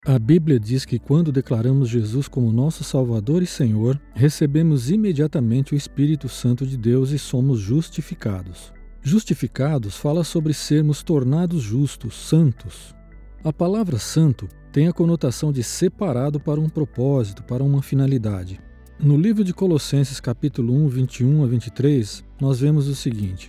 A Bíblia diz que quando declaramos Jesus como nosso Salvador e Senhor, recebemos imediatamente o Espírito Santo de Deus e somos justificados. Justificados fala sobre sermos tornados justos, santos. A palavra santo tem a conotação de separado para um propósito, para uma finalidade. No livro de Colossenses capítulo 1, 21 a 23, nós vemos o seguinte: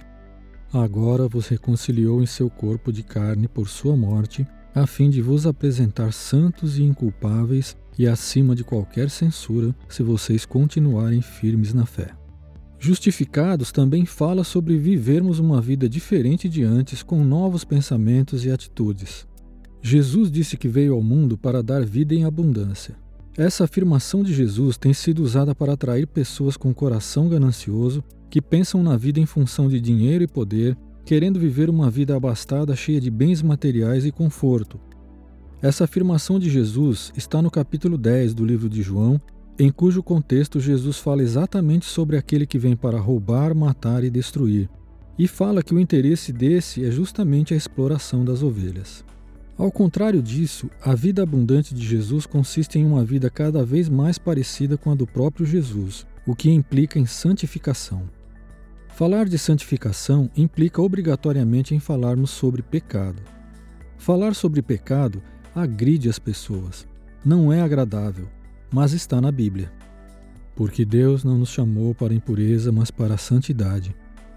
Agora vos reconciliou em seu corpo de carne por sua morte, a fim de vos apresentar santos e inculpáveis e acima de qualquer censura, se vocês continuarem firmes na fé. Justificados também fala sobre vivermos uma vida diferente de antes, com novos pensamentos e atitudes. Jesus disse que veio ao mundo para dar vida em abundância. Essa afirmação de Jesus tem sido usada para atrair pessoas com coração ganancioso, que pensam na vida em função de dinheiro e poder, querendo viver uma vida abastada, cheia de bens materiais e conforto. Essa afirmação de Jesus está no capítulo 10 do livro de João, em cujo contexto Jesus fala exatamente sobre aquele que vem para roubar, matar e destruir, e fala que o interesse desse é justamente a exploração das ovelhas. Ao contrário disso, a vida abundante de Jesus consiste em uma vida cada vez mais parecida com a do próprio Jesus, o que implica em santificação. Falar de santificação implica obrigatoriamente em falarmos sobre pecado. Falar sobre pecado agride as pessoas, não é agradável, mas está na Bíblia. Porque Deus não nos chamou para a impureza, mas para a santidade.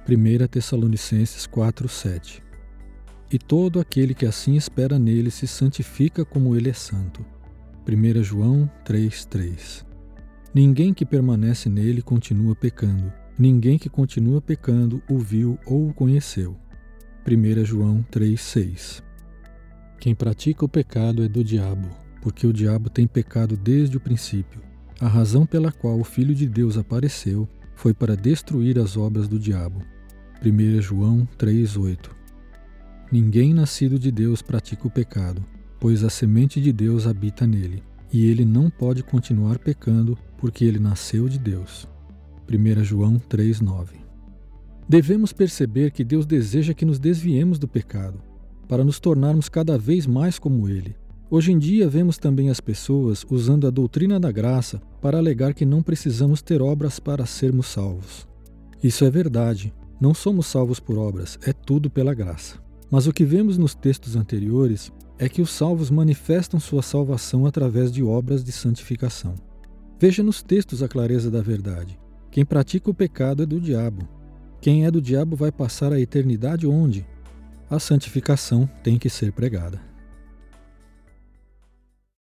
1 Tessalonicenses 4:7. E todo aquele que assim espera nele se santifica como ele é santo. 1 João 3:3. Ninguém que permanece nele continua pecando. Ninguém que continua pecando o viu ou o conheceu. 1 João 3:6. Quem pratica o pecado é do diabo, porque o diabo tem pecado desde o princípio. A razão pela qual o Filho de Deus apareceu foi para destruir as obras do diabo. 1 João 3:8. Ninguém nascido de Deus pratica o pecado, pois a semente de Deus habita nele, e ele não pode continuar pecando, porque ele nasceu de Deus. 1 João 3:9. Devemos perceber que Deus deseja que nos desviemos do pecado, para nos tornarmos cada vez mais como Ele. Hoje em dia vemos também as pessoas usando a doutrina da graça para alegar que não precisamos ter obras para sermos salvos. Isso é verdade, não somos salvos por obras, é tudo pela graça. Mas o que vemos nos textos anteriores é que os salvos manifestam sua salvação através de obras de santificação. Veja nos textos a clareza da verdade. Quem pratica o pecado é do diabo. Quem é do diabo vai passar a eternidade onde? A santificação tem que ser pregada.